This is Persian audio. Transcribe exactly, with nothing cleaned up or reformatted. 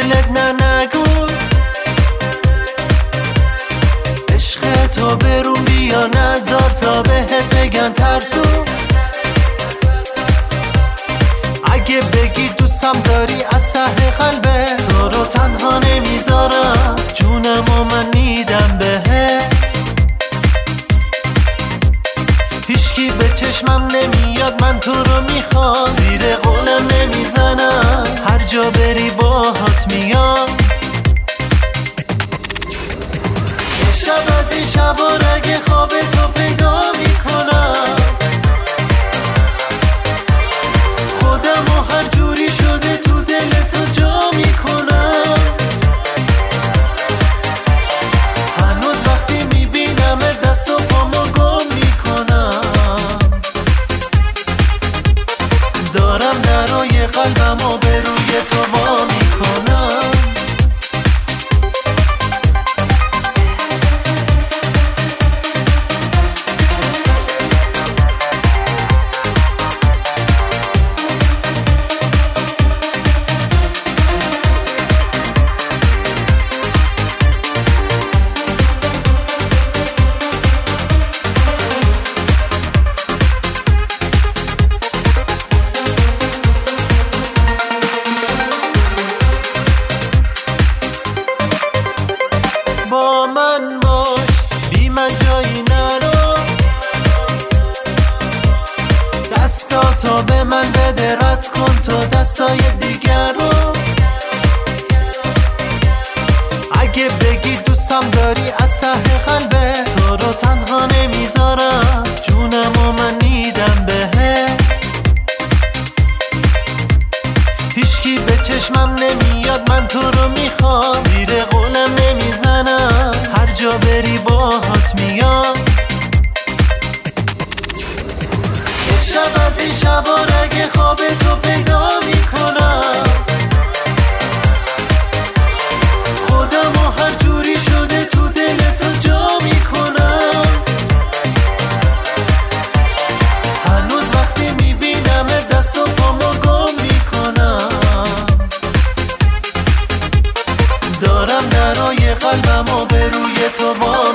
دلت نه نگو، عشق تو برون بیا نزار تا بهت بگن ترسو. اگه بگی دوستم داری از ته قلبت، تو رو تنها نمیذارم، جونمو من میدم بهت. هیچکی به چشمم نمیاد من تو رو میخوام، زیر قولم نمیزنم، هر جا بری باهات میام. شب از این شبا رگ خواب تو پیدا میکنم، خودمو هر جوری شده تو دل تو جا میکنم. هنوز وقتی میبینم دست و پامو گم میکنم، دارم درای قلبمو به روی تو وا میکنم. با من باش بی من جایی نرو، دستاتو به من بده رد کن تو دستای دیگر رو. اگه بگی دوستم داری از ته قلبت، تو رو تنها نمیذارم، جونمو من میدم بهت. هیچکی به چشمم نمیاد من تو رو میخوام، زیر قولم نمیزنم، هر جا بری باهات میام. شب از این شبا رگ خواب تو پیدا میکنم، خودمو هر جوری شده تو دل تو جا میکنم. هنوز وقتی میبینم دست و پامو گم میکنم، دارم درای قلبمو به روی تو وا